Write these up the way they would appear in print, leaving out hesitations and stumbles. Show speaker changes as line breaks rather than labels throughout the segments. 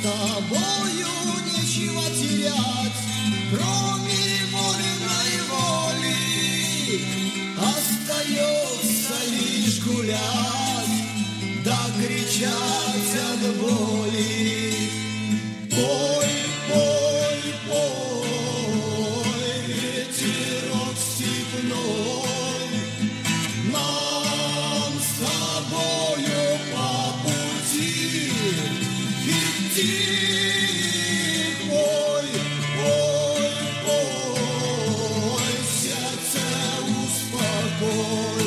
тобою нечего терять, кроме вольной воли. Остается лишь гулять, да кричать от боли. Пой, пой, пой, ветерок степной, нам с тобою по пути идти. Пой, пой, пой, сердце успокой.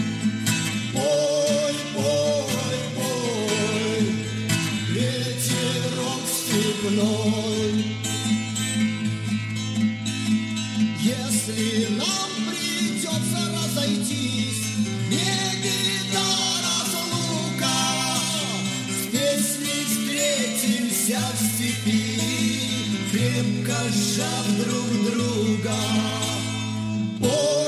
Пой, пой, пой, ветерок степной. Если нам придется разойтись, не беда разлука, с песней встретимся в степи, крепко сжав друг друга. Пой,